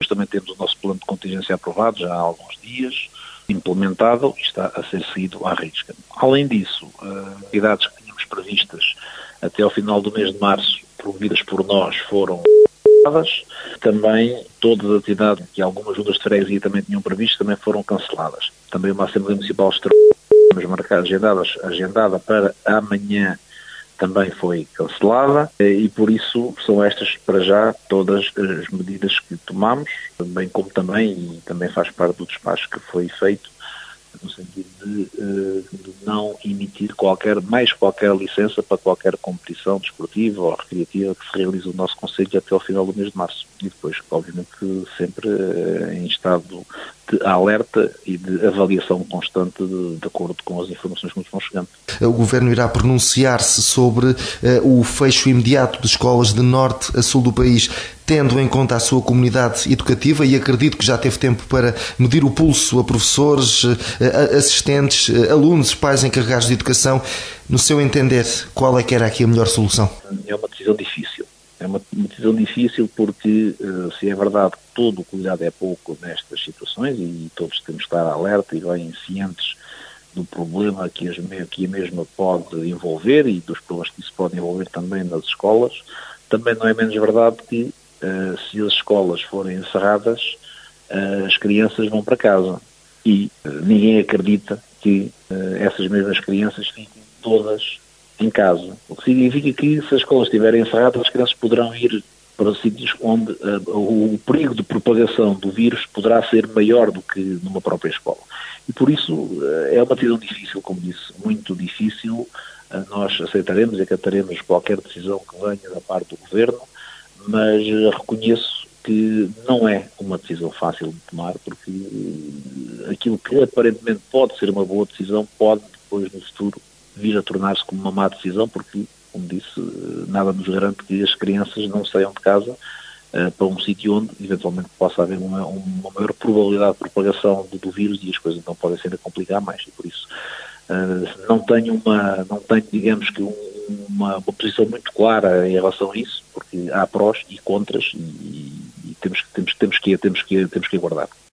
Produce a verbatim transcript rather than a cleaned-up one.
Nós também temos o nosso plano de contingência aprovado já há alguns dias, implementado e está a ser seguido à risca. Além disso, as atividades que tínhamos previstas até ao final do mês de março, promovidas por nós, foram canceladas. Também todas as atividades que algumas juntas de freguesia também tinham previsto também foram canceladas. Também uma Assembleia Municipal Extraordinária marcada, agendada, agendada para amanhã, também foi cancelada e por isso são estas para já todas as medidas que tomamos, bem como também, e também faz parte do despacho que foi feito, no sentido de, de não emitir qualquer, mais qualquer licença para qualquer competição desportiva ou recreativa que se realize no nosso concelho até ao final do mês de março. E depois, obviamente, sempre em estado de alerta e de avaliação constante de, de acordo com as informações que nos vão chegando. O Governo irá pronunciar-se sobre uh, o fecho imediato de escolas de norte a sul do país, tendo em conta a sua comunidade educativa, e acredito que já teve tempo para medir o pulso a professores, assistentes, alunos, pais encarregados de educação. No seu entender, qual é que era aqui a melhor solução? É uma decisão difícil. É uma decisão difícil porque, se é verdade que todo o cuidado é pouco nestas situações e todos temos que estar alerta e bem cientes do problema que, as, que a mesma pode envolver e dos problemas que isso pode envolver também nas escolas, também não é menos verdade que Uh, se as escolas forem encerradas, uh, as crianças vão para casa e uh, ninguém acredita que uh, essas mesmas crianças fiquem todas em casa. O que significa que se as escolas estiverem encerradas, as crianças poderão ir para sítios onde uh, o, o perigo de propagação do vírus poderá ser maior do que numa própria escola. E por isso uh, é uma decisão difícil, como disse, muito difícil. Uh, nós aceitaremos e acataremos qualquer decisão que venha da parte do Governo, mas reconheço que não é uma decisão fácil de tomar, porque aquilo que aparentemente pode ser uma boa decisão pode depois no futuro vir a tornar-se como uma má decisão, porque, como disse, nada nos garante que as crianças não saiam de casa uh, para um sítio onde eventualmente possa haver uma, uma maior probabilidade de propagação do, do vírus e as coisas não podem ser a complicar mais, e por isso uh, não tenho uma, não tenho, digamos que um Uma, uma posição muito clara em relação a isso, porque há prós e contras e, e temos, temos, temos, que, temos, que, temos que aguardar.